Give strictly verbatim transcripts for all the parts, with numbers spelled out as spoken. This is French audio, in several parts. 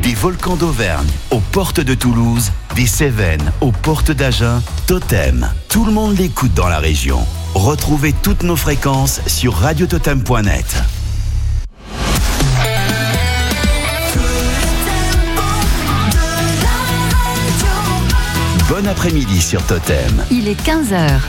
Des volcans d'Auvergne aux portes de Toulouse, des Cévennes aux portes d'Agen, Totem. Tout le monde l'écoute dans la région. Retrouvez toutes nos fréquences sur radio totem point net. Bon après-midi sur Totem. Il est quinze heures.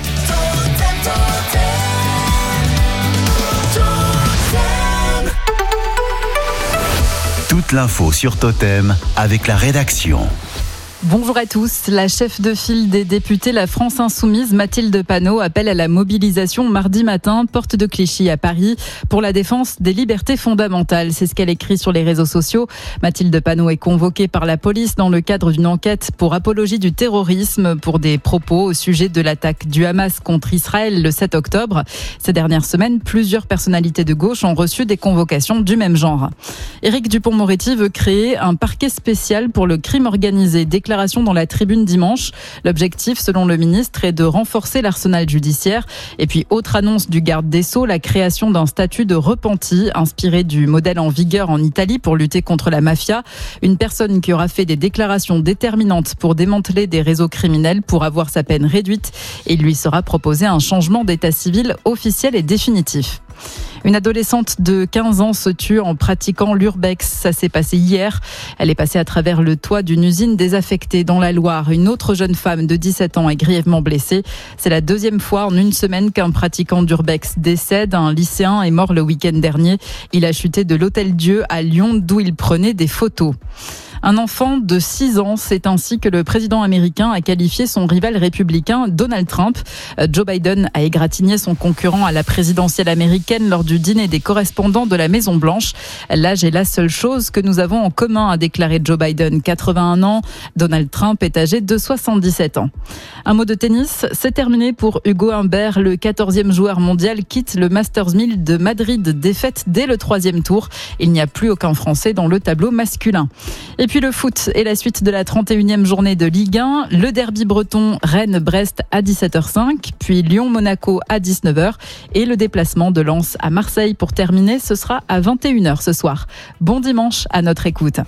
Toute l'info sur Totem avec la rédaction. Bonjour à tous. La chef de file des députés La France Insoumise, Mathilde Panot, appelle à la mobilisation mardi matin, porte de Clichy à Paris, pour la défense des libertés fondamentales. C'est ce qu'elle écrit sur les réseaux sociaux. Mathilde Panot est convoquée par la police dans le cadre d'une enquête pour apologie du terrorisme pour des propos au sujet de l'attaque du Hamas contre Israël le sept octobre. Ces dernières semaines, plusieurs personnalités de gauche ont reçu des convocations du même genre. Éric Dupond-Moretti veut créer un parquet spécial pour le crime organisé. Déclaration dans la Tribune dimanche. L'objectif, selon le ministre, est de renforcer l'arsenal judiciaire. Et puis, autre annonce du garde des Sceaux, la création d'un statut de repenti, inspiré du modèle en vigueur en Italie pour lutter contre la mafia. Une personne qui aura fait des déclarations déterminantes pour démanteler des réseaux criminels pourra voir sa peine réduite et il lui sera proposé un changement d'état civil officiel et définitif. Une adolescente de quinze ans se tue en pratiquant l'urbex. Ça s'est passé hier. Elle est passée à travers le toit d'une usine désaffectée dans la Loire. Une autre jeune femme de dix-sept ans est grièvement blessée. C'est la deuxième fois en une semaine qu'un pratiquant d'urbex décède. Un lycéen est mort le week-end dernier. Il a chuté de l'Hôtel-Dieu à Lyon, d'où il prenait des photos. Un enfant de six ans, c'est ainsi que le président américain a qualifié son rival républicain Donald Trump. Joe Biden a égratigné son concurrent à la présidentielle américaine lors du dîner des correspondants de la Maison-Blanche. L'âge est la seule chose que nous avons en commun, a déclaré Joe Biden, quatre-vingt-un ans. Donald Trump est âgé de soixante-dix-sept ans. Un mot de tennis, c'est terminé pour Hugo Humbert. Le quatorzième joueur mondial quitte le Masters mille de Madrid, défaite dès le troisième tour. Il n'y a plus aucun Français dans le tableau masculin. Et puis le foot et la suite de la trente et unième journée de Ligue un. Le derby breton Rennes-Brest à dix-sept heures cinq, puis Lyon-Monaco à dix-neuf heures et le déplacement de Lens à Marseille pour terminer, ce sera à vingt et une heures ce soir. Bon dimanche à notre écoute.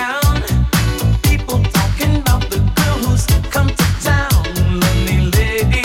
People talking about the girl who's come to town. Lonely lady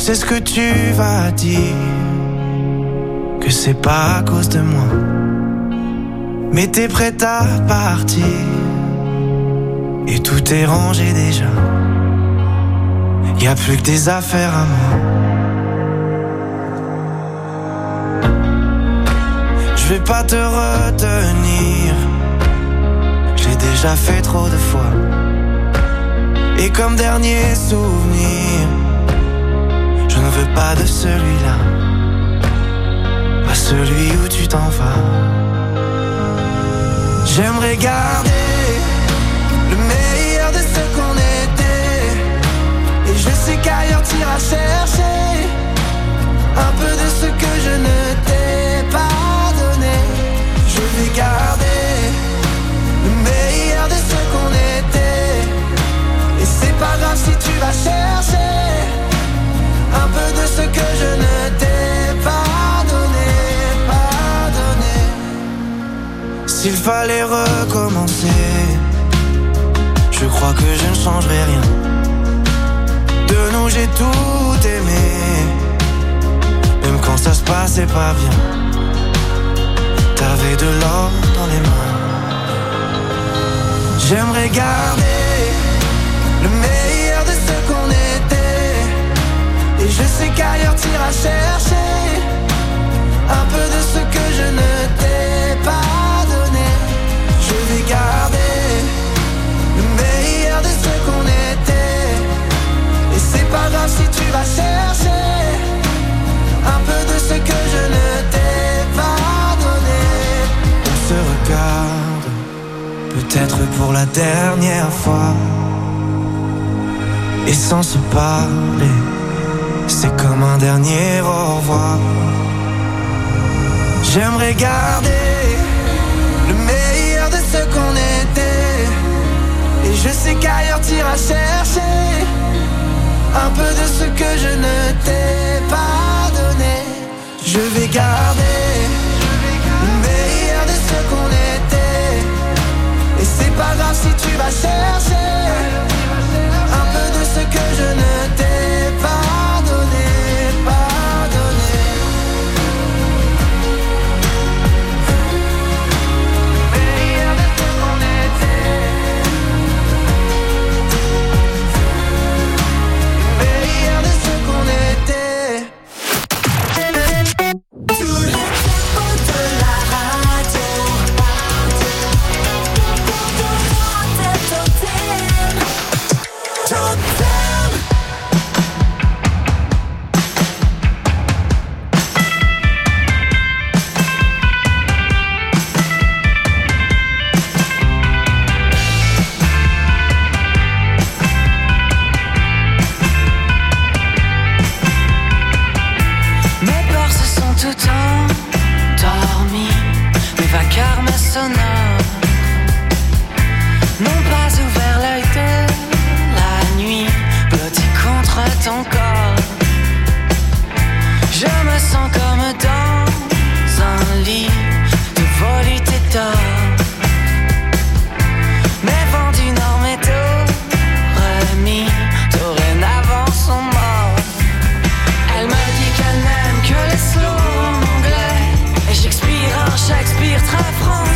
sais ce que tu vas dire, que c'est pas à cause de moi. Mais t'es prête à partir, et tout est rangé déjà. Y'a plus que des affaires à moi. Je vais pas te retenir, j'ai déjà fait trop de fois. Et comme dernier souvenir, je ne veux pas de celui-là, pas celui où tu t'en vas. J'aimerais garder le meilleur de ce qu'on était, et je sais qu'ailleurs t'iras chercher un peu de ce que je ne t'ai pas donné. Je vais garder le meilleur de ce qu'on était, et c'est pas grave si tu vas chercher un peu de ce que je ne t'ai pas donné, pas donné. S'il fallait recommencer, je crois que je ne changerai rien. De nous j'ai tout aimé, même quand ça se passait pas bien. T'avais de l'or dans les mains. J'aimerais garder le meilleur de ce qu'on était, et je sais qu'ailleurs t'iras chercher un peu de ce que je ne t'ai pas donné. Je vais garder le meilleur de ce qu'on était, et c'est pas grave si tu vas chercher un peu de ce que je ne t'ai pas donné. On se regarde, peut-être pour la dernière fois, et sans se parler, c'est comme un dernier au revoir. J'aimerais garder le meilleur de ce qu'on était, et je sais qu'ailleurs t'iras chercher un peu de ce que je ne t'ai pas donné. Je vais garder le meilleur de ce qu'on était, et c'est pas grave si tu vas chercher un peu de ce que je ne t'ai pas donné, pas donné. Le meilleur de ce qu'on était, le meilleur de ce qu'on était. Tous les infos de la radio. Totem. Mes peurs se sont tout endormies, mes vacarmes sonores n'ont pas ouvert l'œil de la nuit, blotti contre ton corps. Je me sens comme dans un lit de volupté d'or. Mes vents du nord, mes remis, dorénavant sont morts. Elle me dit qu'elle n'aime que les slow anglais, et j'expire un Shakespeare très franc.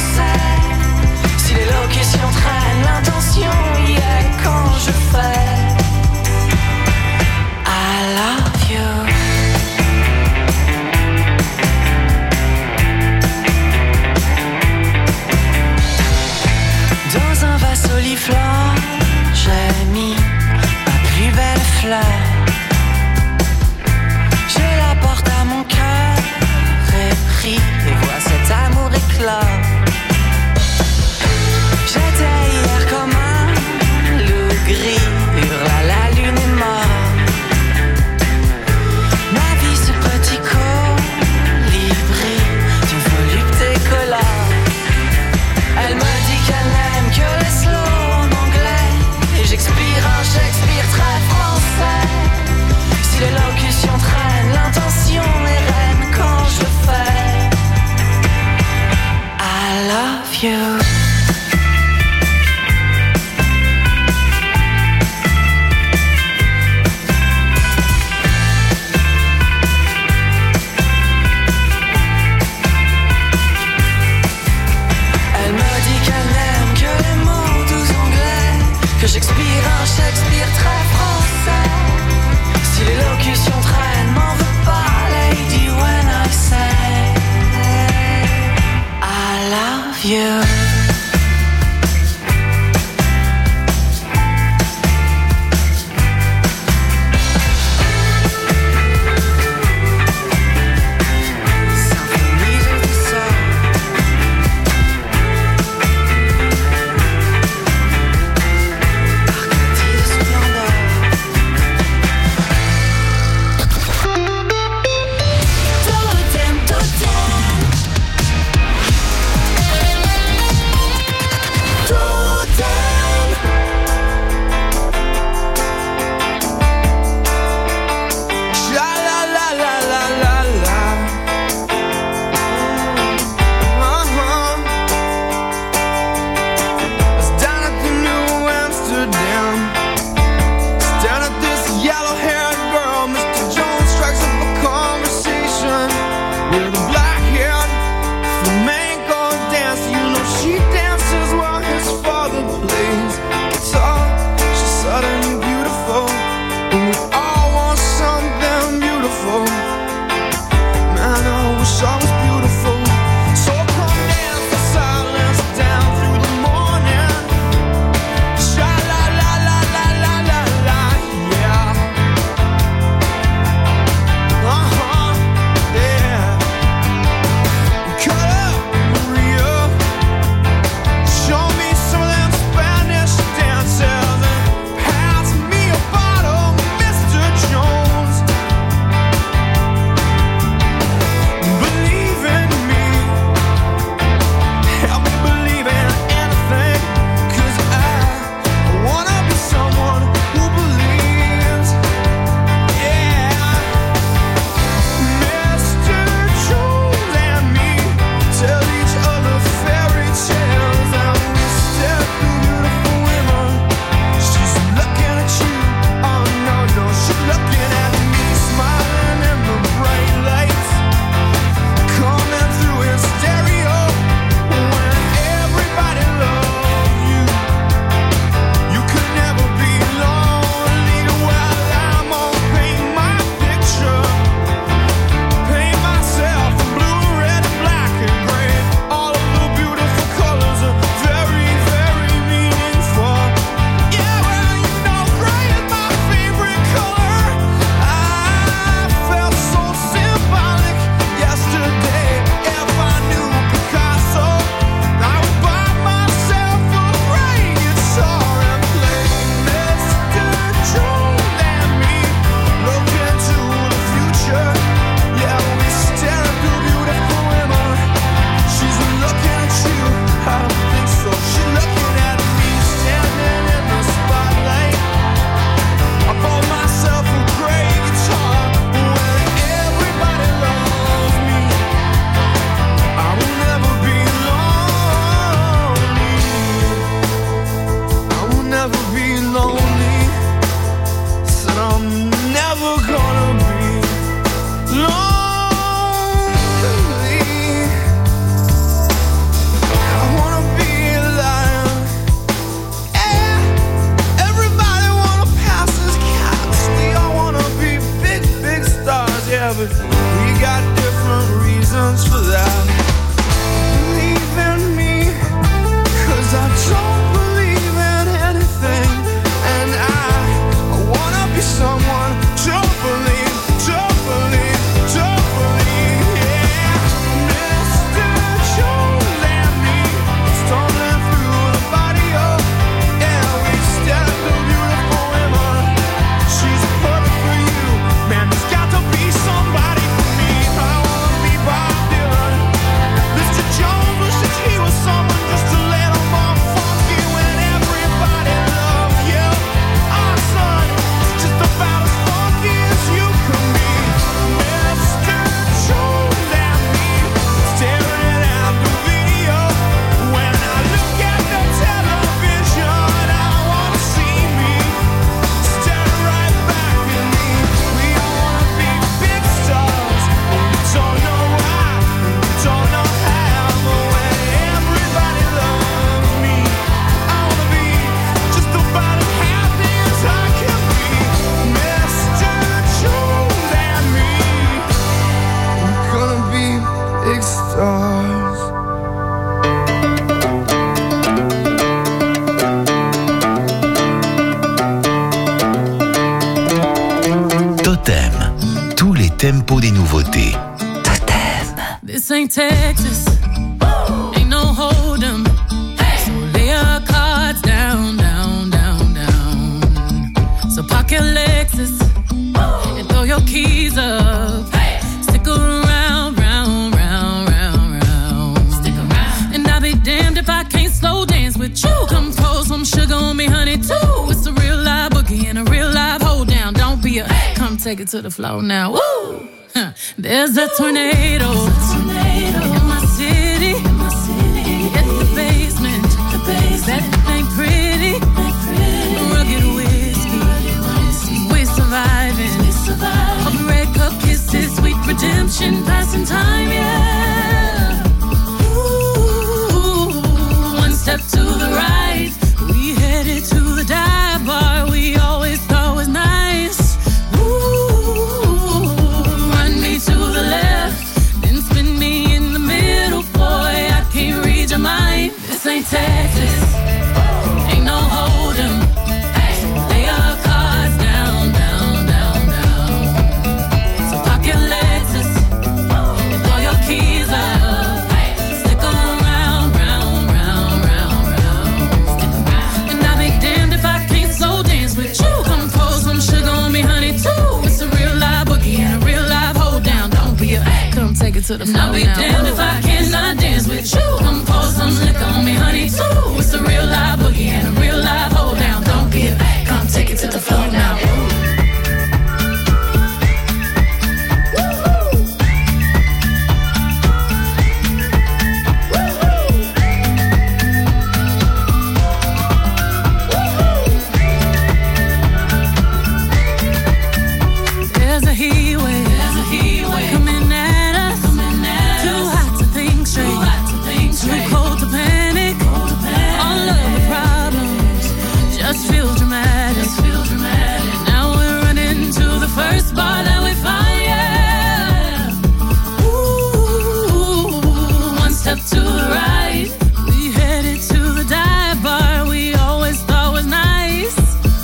We got different reasons for that. Believe in me, cause I don't believe in anything. And I, I wanna be someone, don't believe, don't believe, don't believe, yeah. Mister Jones and me, stumbling through the barrio. Yeah, we stepped a beautiful woman. She's perfect for you. Man, there's got to be somebody for me. I wanna be Bob Dylan. Mister Jones wishes he was someone just a little more funky when everybody loved you. Our son is just about as funky as you can be. Mister Jones and me, staring at the video. When I look at the television, I wanna see me stare right back at me. We all wanna be big stars, but we don't know why, we don't know how. But when everybody loves me, I wanna be just about as happy as I can be. Mister Jones and me, we're gonna be big stars. Totem, tous les tempos des nouveautés. This ain't Texas, ain't no hold'em. So lay your cards down, down, down, down. So park your Lexus and throw your keys up. Stick around, round, round, round, round. Stick around. And I'll be damned if I can't slow dance with you. Come pour some sugar on me, honey, too. It's a real live boogie and a real live hold down. Don't be a, come take it to the floor now. Woo! Huh. There's a tornado, in my city, at the basement. That ain't pretty. Rugged whiskey, we're surviving. Of red cup kisses, sweet redemption, passing time, yeah. Ooh, one step to the right, we headed to the dive bar we always thought was nice. Ooh, run me to the left, then spin me in the middle, boy, I can't read your mind. This ain't Texas, ain't no hold'em. Lay your cards down, down, down, down. So park your Lexus and throw your keys up. Stick around, round, round, round, round. And I'll be damned if I can't slow dance with you. Come pour some sugar on me, honey, too. It's a real live boogie and a real live hold down. Don't be a, come take it to the floor now. I'll be damned if I cannot dance with you. Come pour some liquor on me, honey, too. It's a real live boogie and a real live hold down. Don't be a, come take it to the floor now. There's a heat wave, coming at us. Too hot to think straight, too cold to panic. All of the problems just feel dramatic. Now we're running to the first bar that we find, yeah. Ooh, one step to the right, we headed to the dive bar we always thought was nice.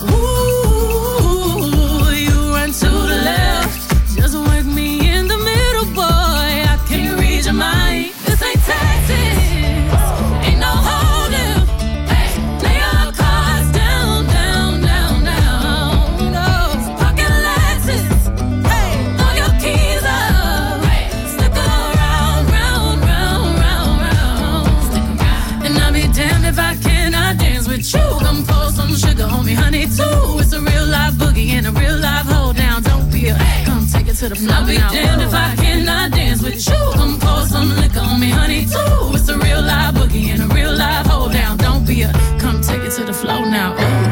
Ooh, you run to the left, just work me in the middle, boy, I can't read your mind. This ain't Texas, ain't no hold'em. Lay your cards down, down, down, down. No, pocket Lexus, throw your keys up. Stick around, round, round, round, round. And I'll be damned if I cannot dance with you. Come pour some sugar on me, honey, too. It's a real live boogie and a real live hold down. Don't be a, come take it to the floor. I'll be damned if I cannot dance with you. Come pour some liquor on me, honey, too. It's a real live boogie and a real live hold down. Don't be a, come take it to the floor now. Ooh.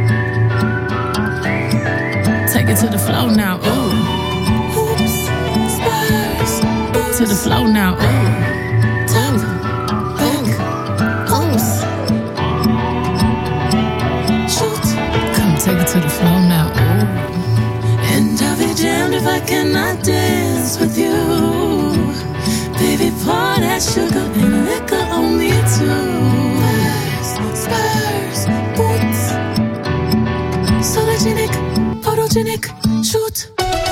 Take it to the floor now. Ooh. Oops, spurs. To the floor now. Ooh. Top, back, oops. Shoot. Come take it to the floor now. Ooh. And I'll be damned if Why can I dance with you? Baby, pour that sugar and liquor on me too. Spurs, boots, sologenic, photogenic, shoot.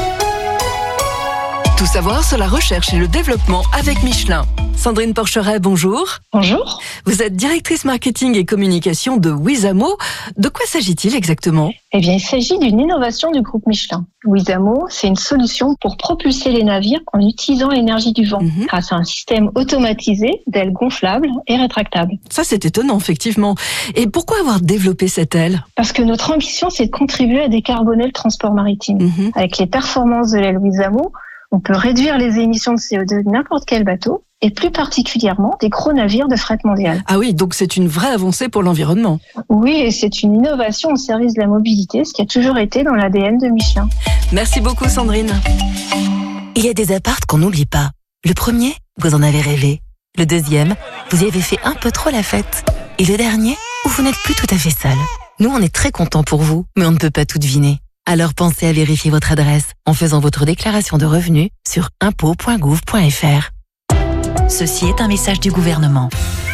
Tout savoir sur la recherche et le développement avec Michelin. Sandrine Porcheret, bonjour. Bonjour. Vous êtes directrice marketing et communication de Wizamo. De quoi s'agit-il exactement ? Eh bien, il s'agit d'une innovation du groupe Michelin. Wizamo, c'est une solution pour propulser les navires en utilisant l'énergie du vent, mmh. grâce à un système automatisé d'ailes gonflables et rétractables. Ça, c'est étonnant, effectivement. Et pourquoi avoir développé cette aile ? Parce que notre ambition, c'est de contribuer à décarboner le transport maritime. Mmh. Avec les performances de l'aile Wizamo, on peut réduire les émissions de C O deux de n'importe quel bateau, et plus particulièrement des gros navires de fret mondial. Ah oui, donc c'est une vraie avancée pour l'environnement. Oui, et c'est une innovation au service de la mobilité, ce qui a toujours été dans l'A D N de Michelin. Merci beaucoup Sandrine. Il y a des apparts qu'on n'oublie pas. Le premier, vous en avez rêvé. Le deuxième, vous y avez fait un peu trop la fête. Et le dernier, où vous n'êtes plus tout à fait seul. Nous, on est très contents pour vous, mais on ne peut pas tout deviner. Alors pensez à vérifier votre adresse en faisant votre déclaration de revenus sur impôts point gouv point f r. Ceci est un message du gouvernement.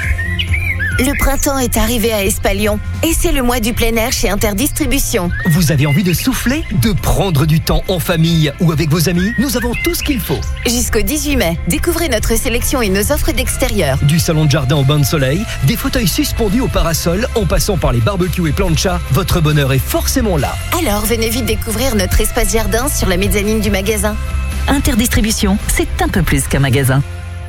Le printemps est arrivé à Espalion et c'est le mois du plein air chez Interdistribution. Vous avez envie de souffler, de prendre du temps en famille ou avec vos amis ? Nous avons tout ce qu'il faut. Jusqu'au dix-huit mai, découvrez notre sélection et nos offres d'extérieur. Du salon de jardin au bain de soleil, des fauteuils suspendus au parasol, en passant par les barbecues et planchas, votre bonheur est forcément là. Alors venez vite découvrir notre espace jardin sur la mezzanine du magasin. Interdistribution, c'est un peu plus qu'un magasin.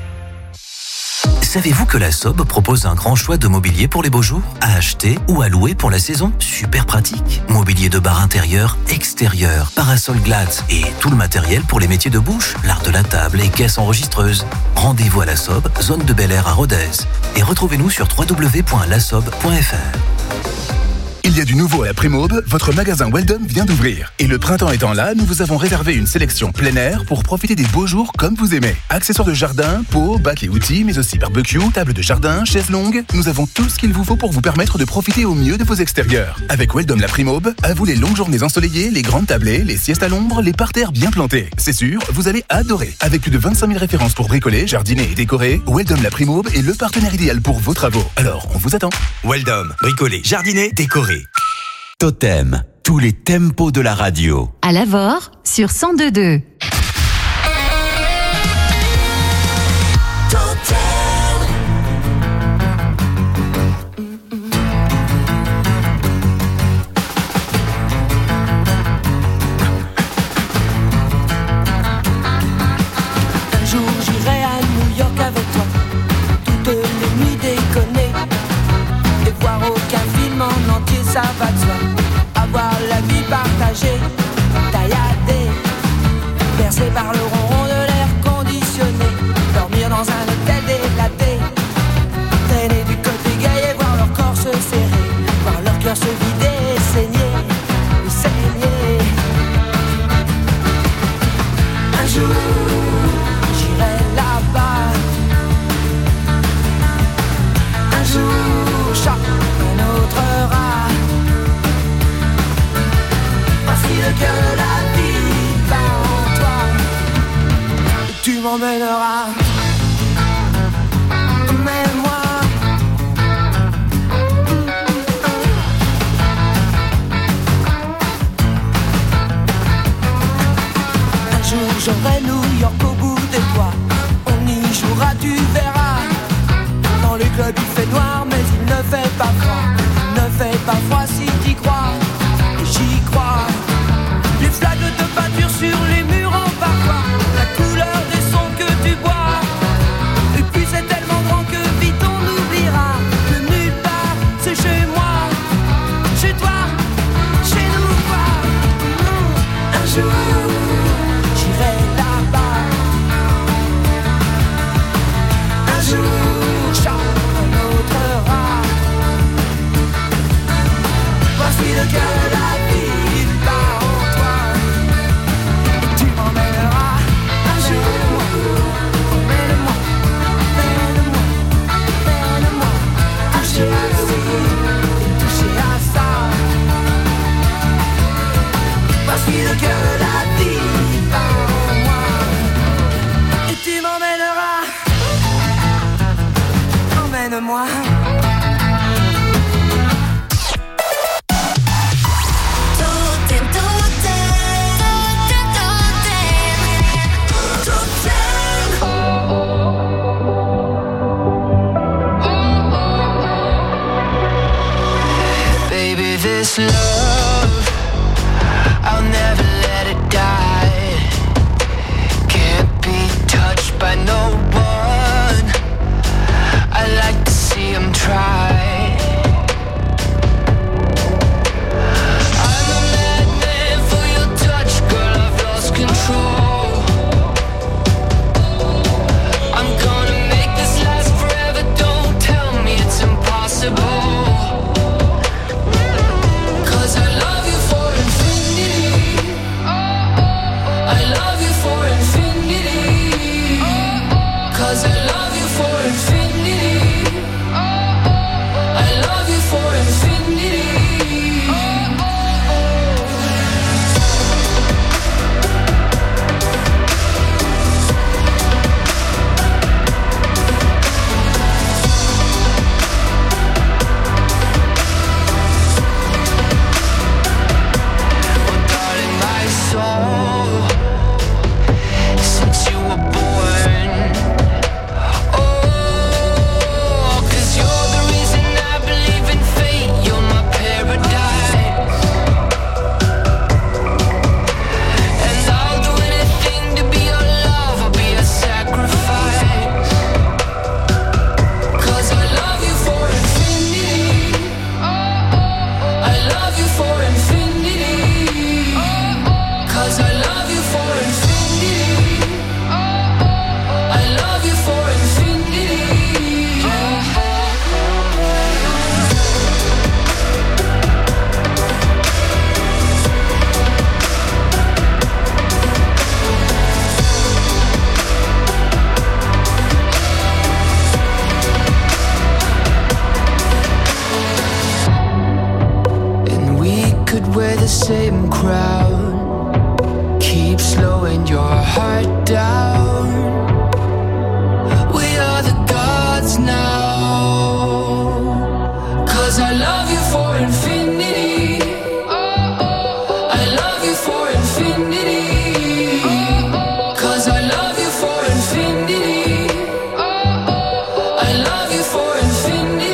Savez-vous que la Sob propose un grand choix de mobilier pour les beaux jours, à acheter ou à louer pour la saison ? Super pratique. Mobilier de bar intérieur, extérieur, parasol Glatz et tout le matériel pour les métiers de bouche, l'art de la table et caisses enregistreuses. Rendez-vous à la Sob, zone de Bel Air à Rodez. Et retrouvez-nous sur w w w point la sob point f r. Il y a du nouveau à la Primaube, votre magasin Weldom vient d'ouvrir. Et le printemps étant là, nous vous avons réservé une sélection plein air pour profiter des beaux jours comme vous aimez. Accessoires de jardin, pots, bacs et outils, mais aussi barbecue, table de jardin, chaises longues. Nous avons tout ce qu'il vous faut pour vous permettre de profiter au mieux de vos extérieurs. Avec Weldom la Primaube, à vous les longues journées ensoleillées, les grandes tablées, les siestes à l'ombre, les parterres bien plantés. C'est sûr, vous allez adorer. Avec plus de vingt-cinq mille références pour bricoler, jardiner et décorer, Weldom la Primaube est le partenaire idéal pour vos travaux. Alors, on vous attend. Weldom, bricoler, jardiner, décorer. Totem, tous les tempos de la radio. À Lavore, sur cent deux virgule deux. Un jour j'irai à New York avec toi, toutes les nuits déconner, et voir aucun film en entier, ça va de soi. Avoir la vie partagée, tailladée, bercée par le ronron de l'air conditionné, dormir dans un hôtel délaté, traîner du côté gay et voir leur corps se serrer, voir leur cœur se vider et saigner, et saigner. Un jour, j'irai là-bas. Un jour, chaque un autre rat. Le cœur de la vie bat en toi, et tu m'emmèneras, emmène-moi. Un jour j'aurai New York au bout des doigts, on y jouera, tu verras. Dans les clubs il fait noir mais il ne fait pas froid, il ne fait pas froid si t'y crois, et j'y crois. Les flaques de peinture sur les murs en parfois, la couleur des sons que tu bois. Et puis c'est tellement grand que vite on oubliera que nulle part c'est chez moi, chez toi, chez nous quoi. Un jour j'irai là-bas. emmène-moi. Totem, Baby, this love, I'll never let it die. Can't be touched by no one. I like to see him try. I'm a madman for your touch, girl, I've lost control. I'm gonna make this last forever, don't tell me it's impossible. Wear the same crown, keep slowing your heart down. We are the gods now. Cause I love you for infinity. I love you for infinity. Cause I love you for infinity. I love you for infinity.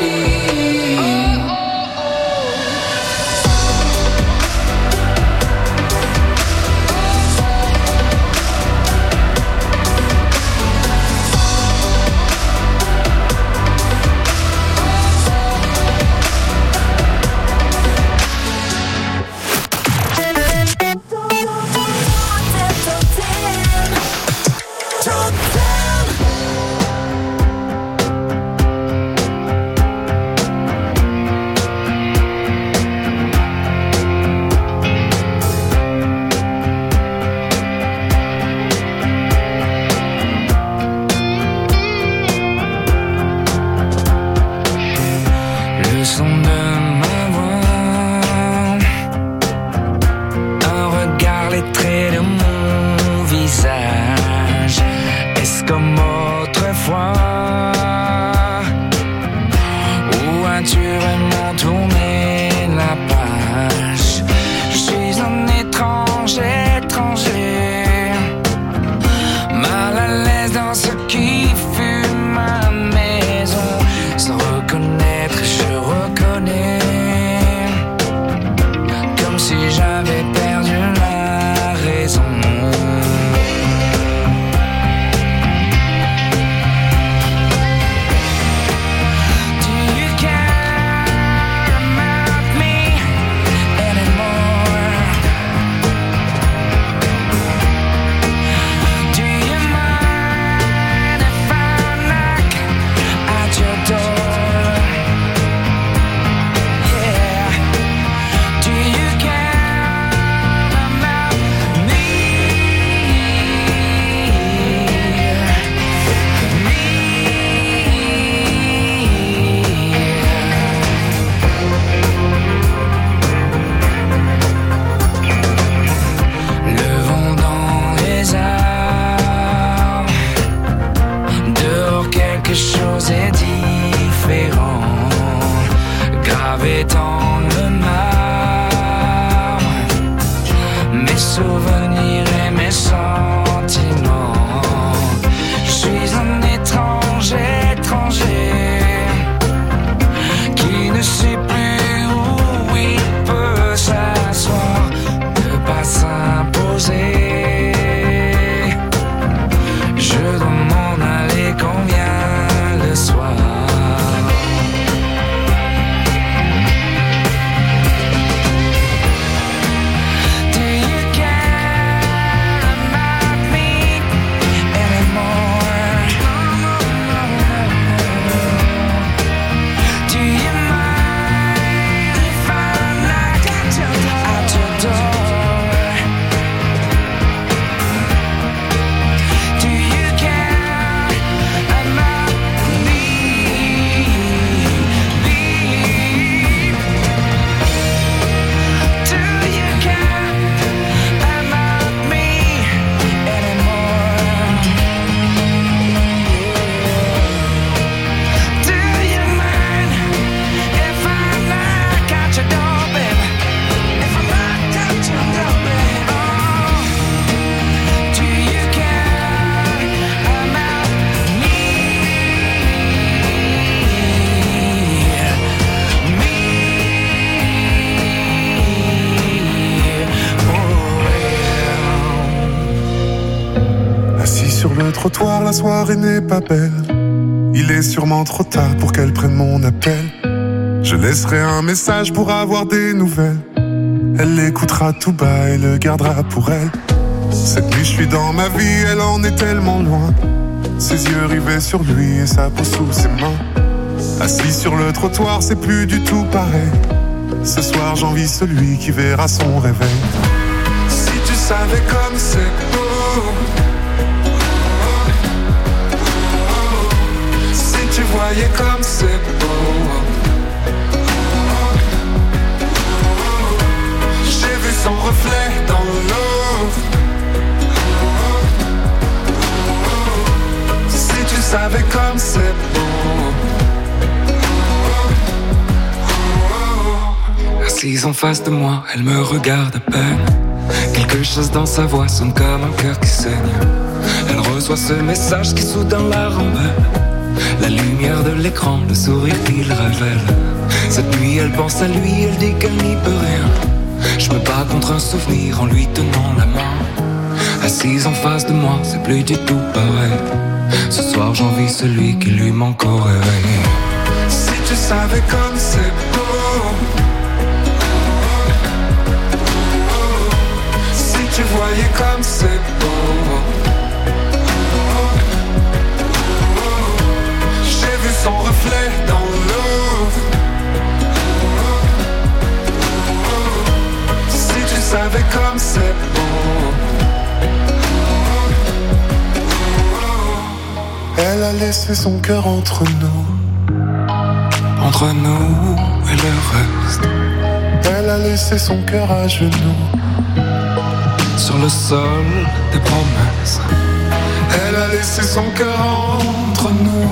Do you care? sur le trottoir, la soirée n'est pas belle. Il est sûrement trop tard pour qu'elle prenne mon appel. Je laisserai un message pour avoir des nouvelles. Elle l'écoutera tout bas et le gardera pour elle. Cette nuit je suis dans ma vie, elle en est tellement loin. Ses yeux rivés sur lui et sa peau sous ses mains. Assis sur le trottoir, c'est plus du tout pareil. Ce soir j'envie celui qui verra son réveil. Si tu savais comme c'est beau, si tu voyais comme c'est beau, j'ai vu son reflet dans l'eau. Si tu savais comme c'est beau. Assise en face de moi, elle me regarde à peine. Quelque chose dans sa voix sonne comme un cœur qui saigne. Elle reçoit ce message qui soudain la rembelle. La lumière de l'écran, le sourire qu'il révèle. Cette nuit elle pense à lui, elle dit qu'elle n'y peut rien. Je me bats contre un souvenir en lui tenant la main. Assise en face de moi, c'est plus du tout pareil. Ce soir j'envie celui qui lui manque au réveil. Si tu savais comme c'est beau, tu voyais comme c'est beau, j'ai vu son reflet dans l'eau. Si tu savais comme c'est beau. Elle a laissé son cœur entre nous, entre nous et le reste. Elle a laissé son cœur à genoux sur le sol des promesses. Elle a laissé son cœur entre nous.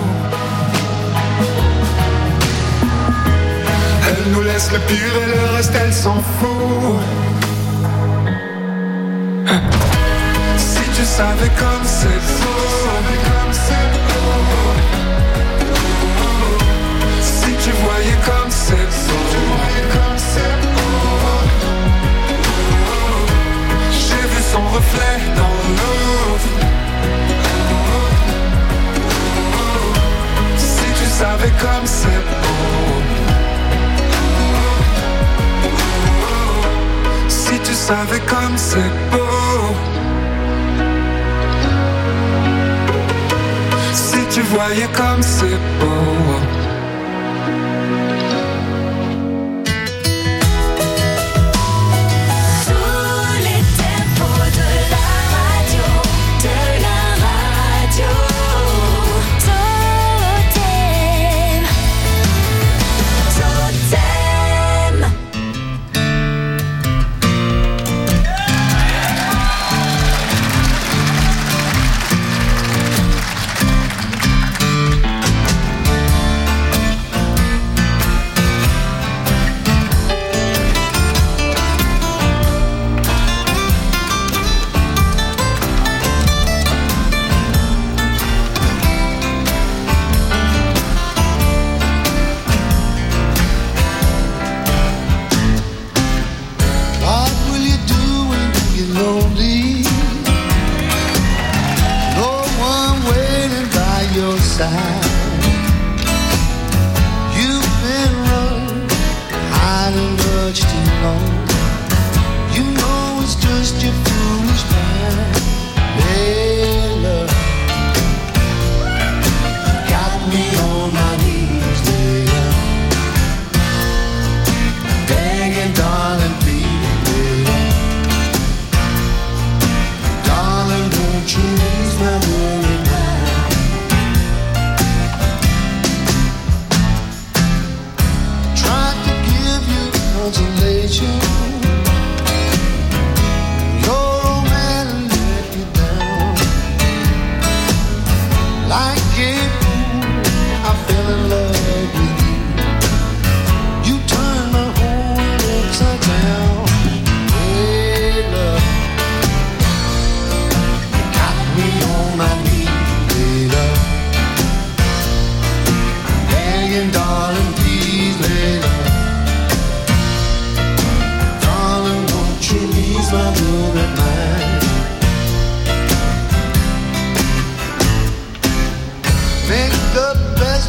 Elle nous laisse le pire et le reste elle s'en fout. Si tu savais comme c'est beau, si tu voyais comme c'est beau. Son reflet dans l'eau. Si tu savais comme c'est beau. Si tu savais comme c'est beau. Si tu voyais comme c'est beau.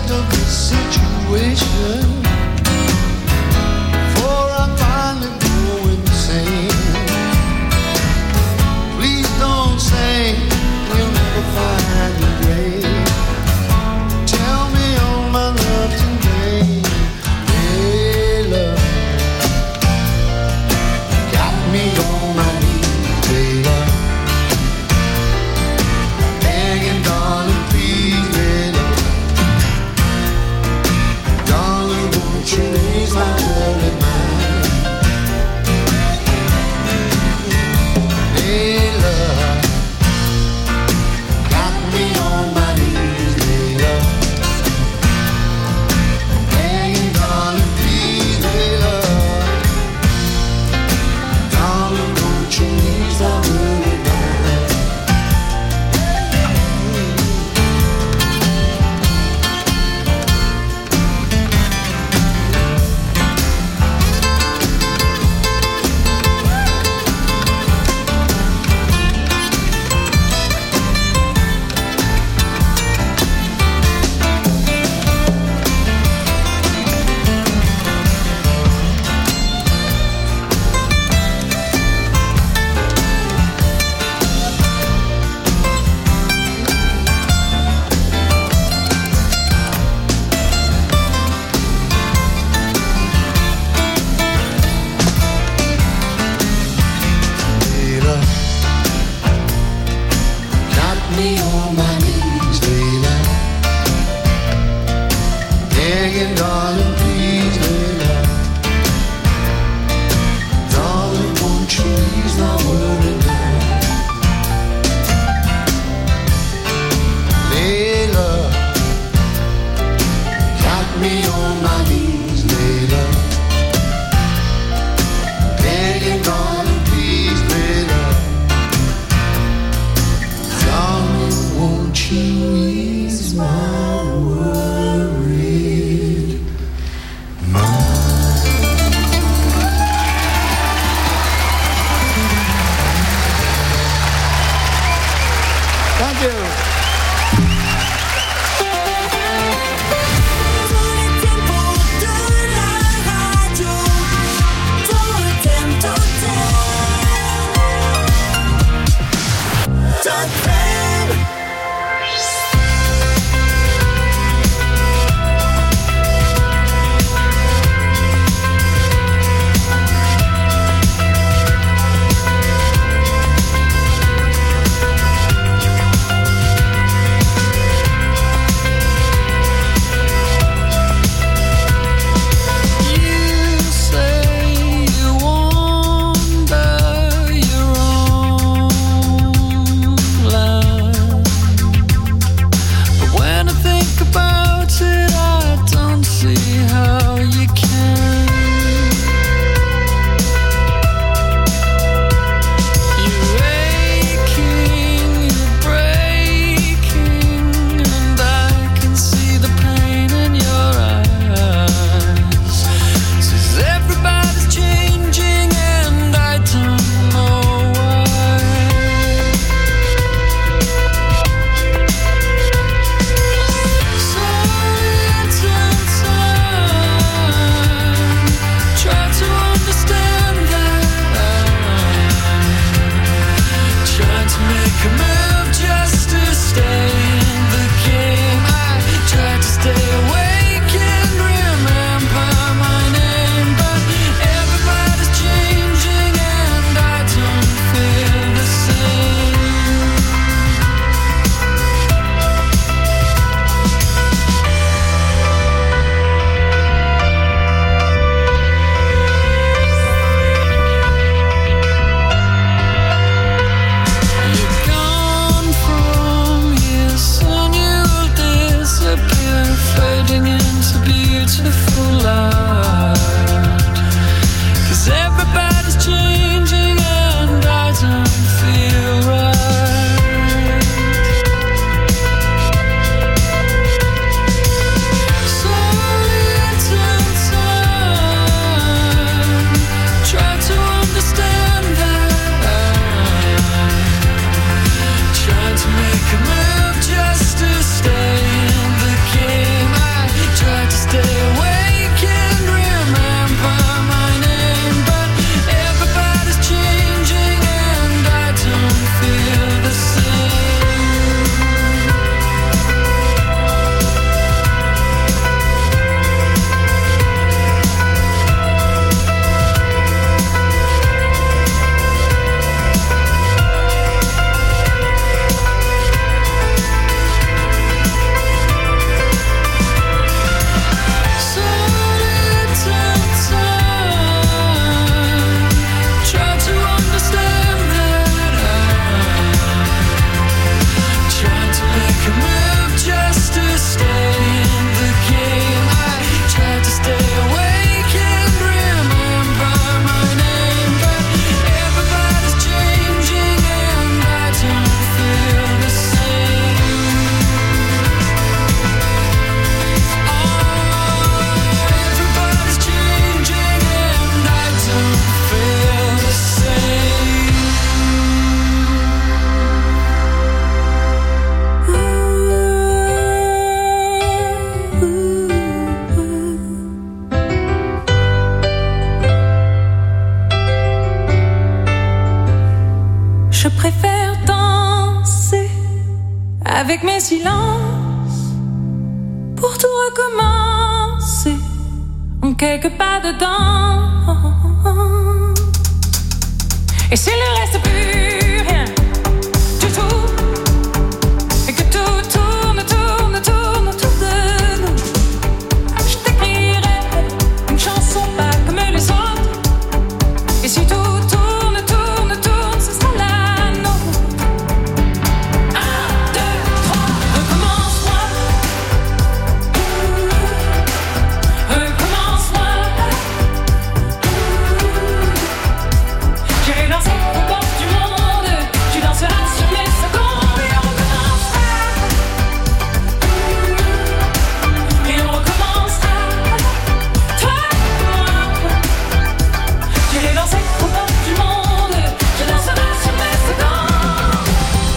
best of the situation. For I finally go insane. Please don't say you'll never find a grave. Tell me all my love today. Hey, love, got me on my knees, hey, love. Begging, darling, please, hey, love. Darling, won't you ease my dirty mind? Hey, love, got me on my knees, hey, love. Begging, darling, please, hey, love. Darling, won't you ease my dirty mind? Layla, got me on my knees, Layla. Begging, darling, please, Layla. Darling, won't you ease my worry now? Layla, got me on my knees, Layla. Begging, darling, please, Layla. Darling, won't you ease my worried mind? Thank you. silence pour tout recommencer. En quelque pas dedans. Et s'il ne reste plus rien du tout, et que tout tourne, tourne, tourne autour de nous, je t'écrirai une chanson pas comme les autres. Et si tout tourne, tourne, tourne, ce sera la nôtre. Un, deux, trois, recommence-moi. Recommence-moi. J'irai danser aux portes du monde. Tu danseras sur mes secondes. Et on recommencera. Et on recommencera. Toi et moi. J'irai danser aux portes du monde. Tu danseras sur mes secondes.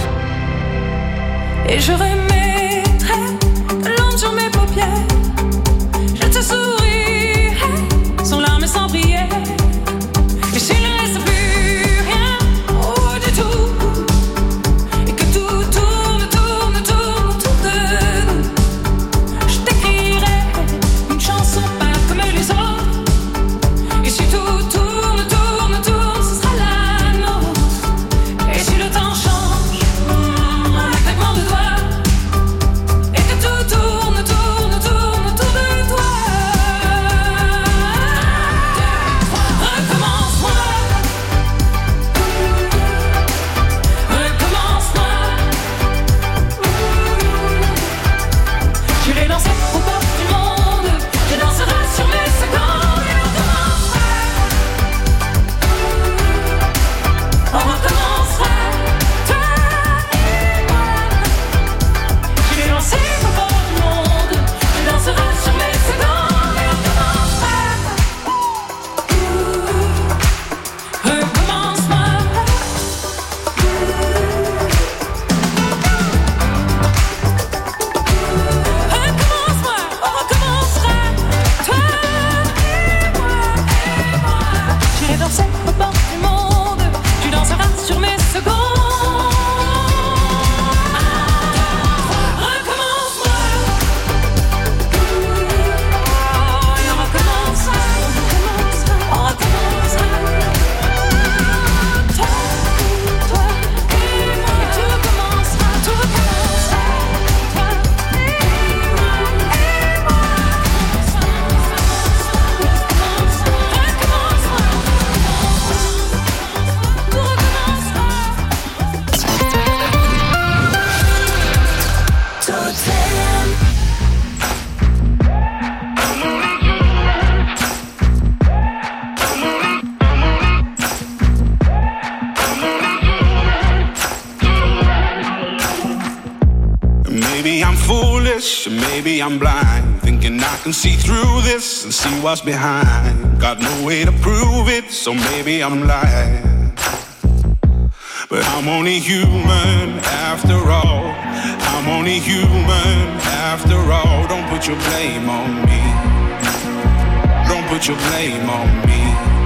Et je remettrai de l'ombre sur mes paupières. Je te sourirai sans larmes et sans prière. Et s'il ne reste plus rien, oh du tout, et que tout tourne, tourne, tourne autour de nous, je t'écrirai une chanson pas comme les autres. Et si tout tourne, tourne, tourne, ce sera la nôtre. Et si le temps change, en un claquement de doigts, et que tout tourne, tourne, tourne autour de toi. Recommence-moi. Recommence-moi. J'irai danser aux portes du monde. Je danserai sur mes secondes. Et on recommencera. On recommencera. Toi et moi. J'irai danser aux portes du monde. Je danserai sur mes secondes. Et on recommencera. Recommence-moi. Recommence-moi, on recommencera. Toi et moi, et moi. J'irai danser aux portes du monde. Tu danseras sur mes secondes. Recommence-moi. Et on recommencera. On recommencera. Toi, toi et moi. Et tout recommencera. Tout recommencera. Toi et moi, et moi. Tout recommencera. Maybe I'm foolish, maybe I'm blind, thinking I can see through this and see what's behind. Got no way to prove it, so maybe I'm lying. But I'm only human after all. I'm only human after all. Don't put your blame on me. Don't put your blame on me.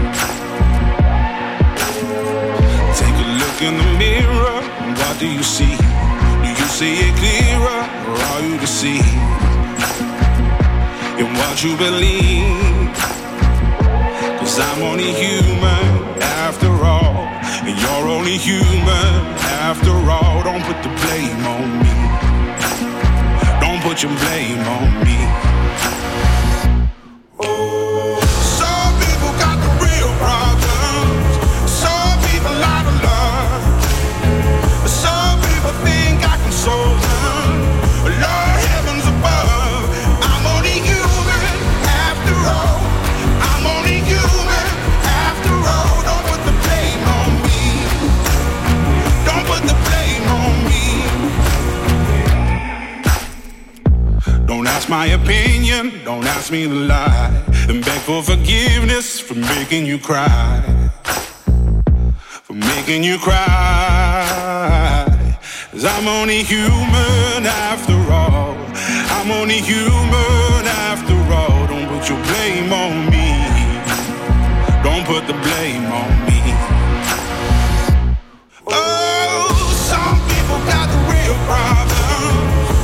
Take a look in the mirror, what do you see? Do you see it clearer, or are you deceived in what you believe? Cause I'm only human after all, and you're only human after all. Don't put the blame on me. Don't put your blame on me. Some people got the real problems. Some people out of love. Some people think I can solve them. Lord heavens above, I'm only human after all. I'm only human after all. Don't put the blame on me. Don't put the blame on me. Don't ask my opinion, don't ask me to lie, and beg for forgiveness for making you cry. For making you cry. Cause I'm only human after all. I'm only human after all. Don't put your blame on me. Don't put the blame on me. Oh, some people got the real problems.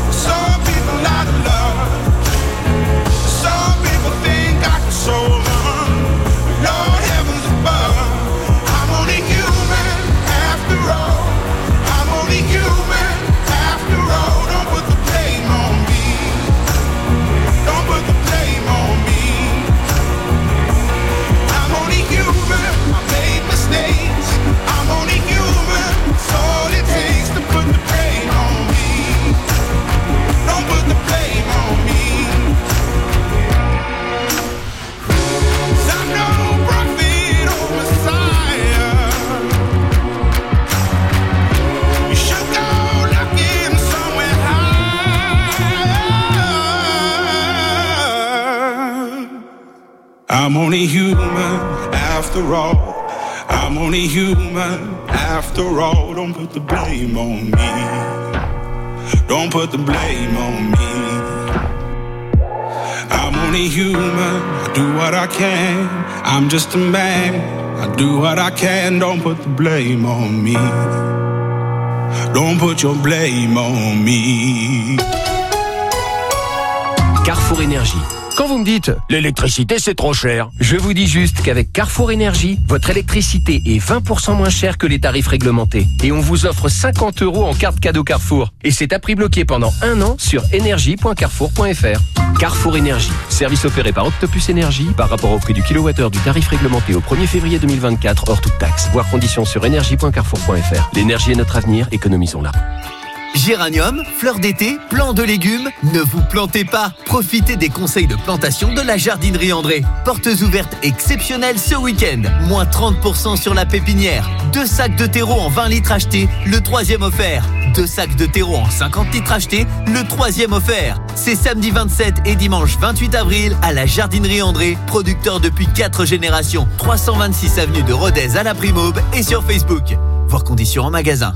I'm only human after all. I'm only human after all. Don't put the blame on me. Don't put the blame on me. I'm only human, I do what I can. I'm just a man, I do what I can. Don't put the blame on me. Don't put your blame on me. Carrefour Énergie. Quand vous me dites « l'électricité c'est trop cher », je vous dis juste qu'avec Carrefour Énergie, votre électricité est vingt pour cent moins chère que les tarifs réglementés. Et on vous offre cinquante euros en carte cadeau Carrefour. Et c'est à prix bloqué pendant un an sur énergie point carrefour point f r. Carrefour Énergie, service opéré par Octopus Énergie par rapport au prix du kilowattheure du tarif réglementé au premier février deux mille vingt-quatre hors toute taxe. Voir conditions sur énergie point carrefour point f r. L'énergie est notre avenir, économisons-la. Géranium, fleurs d'été, plants de légumes, ne vous plantez pas. Profitez des conseils de plantation de la jardinerie André. Portes ouvertes exceptionnelles ce week-end. Moins trente pour cent sur la pépinière. Deux sacs de terreau en vingt litres achetés, le troisième offert. Deux sacs de terreau en cinquante litres achetés, le troisième offert. C'est samedi vingt-sept et dimanche vingt-huit avril à la jardinerie André, producteur depuis quatre générations. trois cent vingt-six avenue de Rodez à la Primaube et sur Facebook. Voir conditions en magasin.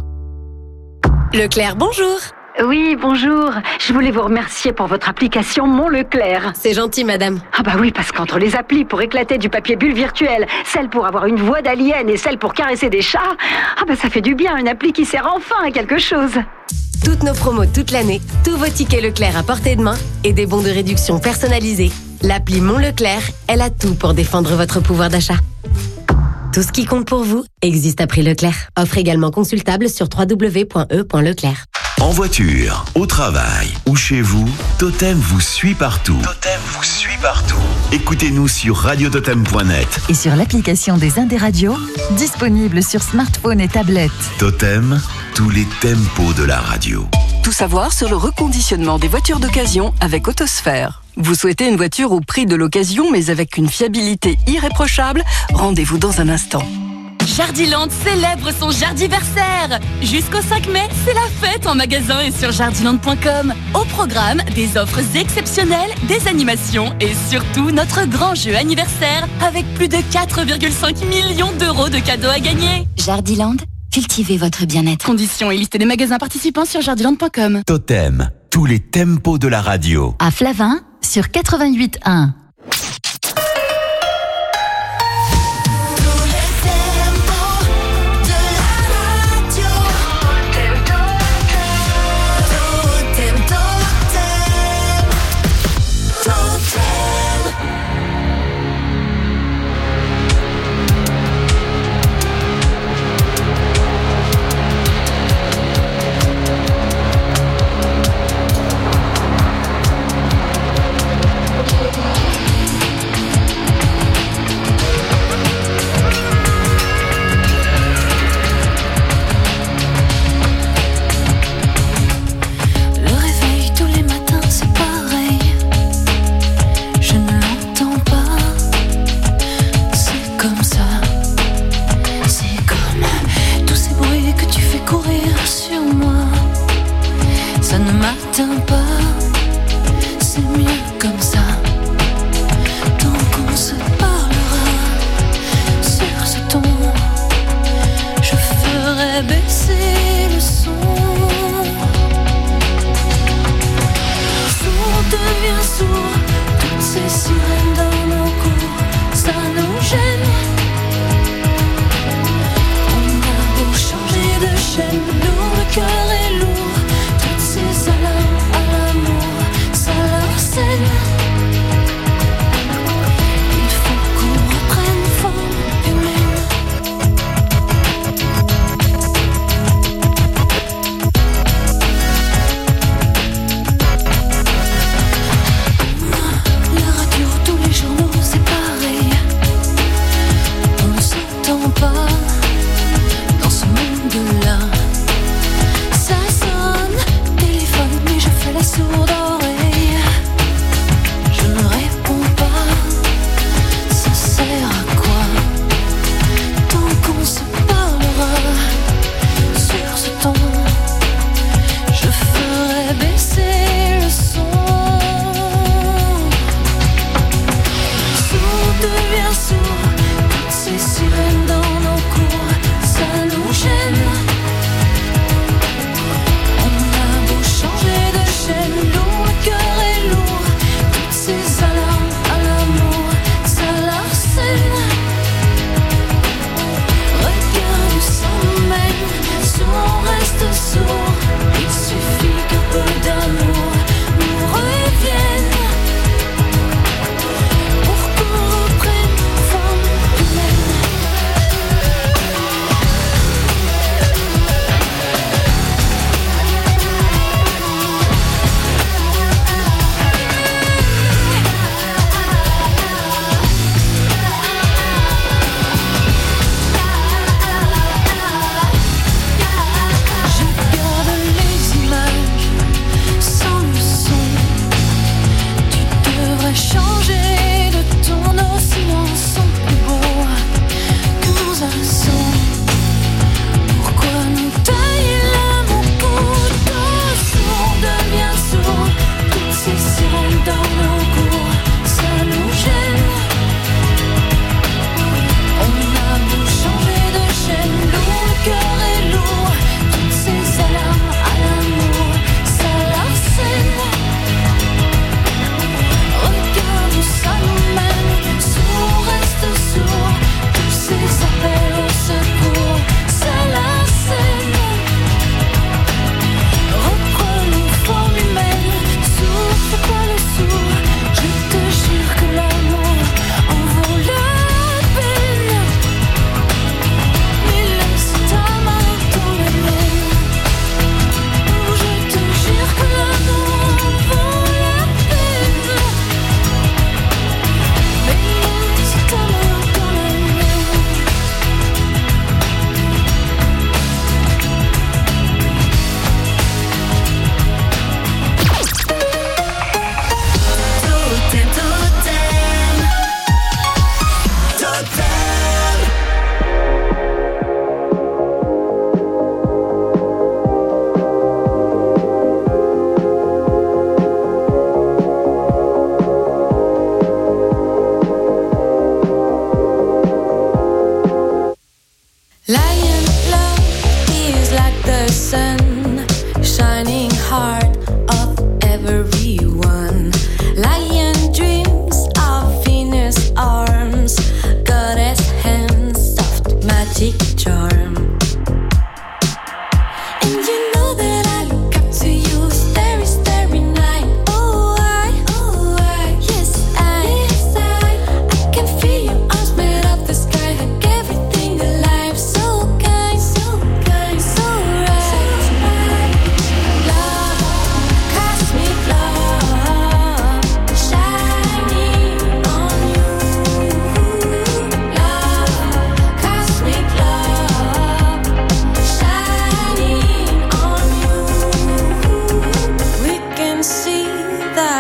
Leclerc, bonjour. Oui, bonjour. Je voulais vous remercier pour votre application Mon Leclerc. C'est gentil, madame. Ah bah oui, parce qu'entre les applis pour éclater du papier bulle virtuel, celle pour avoir une voix d'alien et celle pour caresser des chats, ah bah ça fait du bien, une appli qui sert enfin à quelque chose. Toutes nos promos toute l'année, tous vos tickets Leclerc à portée de main et des bons de réduction personnalisés. L'appli Mon Leclerc, elle a tout pour défendre votre pouvoir d'achat. Tout ce qui compte pour vous existe à prix Leclerc. Offre également consultable sur w w w point e point leclerc. En voiture, au travail ou chez vous, Totem vous suit partout. Totem vous suit partout. Écoutez-nous sur radio totem point net. Et sur l'application des Indés Radio, disponible sur smartphone et tablette. Totem, tous les tempos de la radio. Tout savoir sur le reconditionnement des voitures d'occasion avec Autosphère. Vous souhaitez une voiture au prix de l'occasion mais avec une fiabilité irréprochable? Rendez-vous dans un instant. Jardiland célèbre son jardiversaire. Jusqu'au cinq mai, c'est la fête en magasin et sur jardiland point com. Au programme, des offres exceptionnelles, des animations et surtout notre grand jeu anniversaire avec plus de quatre virgule cinq millions d'euros de cadeaux à gagner. Jardiland, cultivez votre bien-être. Conditions et liste des magasins participants sur jardiland point com. Totem, tous les tempos de la radio. À Flavin, sur quatre-vingt-huit un. De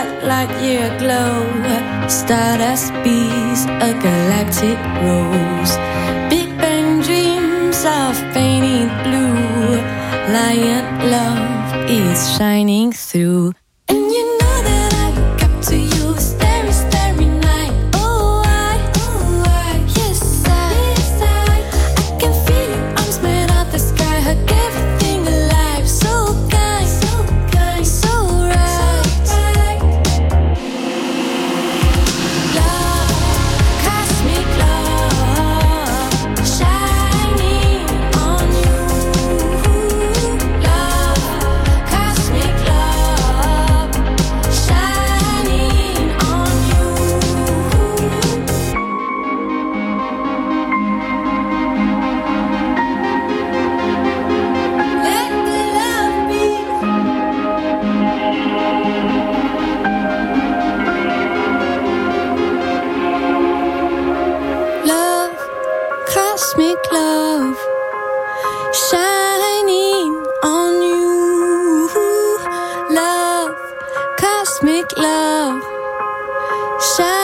that light year glow. Stardust bees, a galactic rose. Big bang dreams of fainting blue. Lion love is shining through. And you know that I look up to you, starry, starry night. Oh, I, oh, I, yes, I, yes, I. I can feel your arms made of the sky, hug everything alive. So kind, so kind, so right. So right. Love, cosmic love, shining on you. Love, cosmic love, shining on you. Let the love be. Love, cosmic love, shining on you. Love, cosmic love, shining.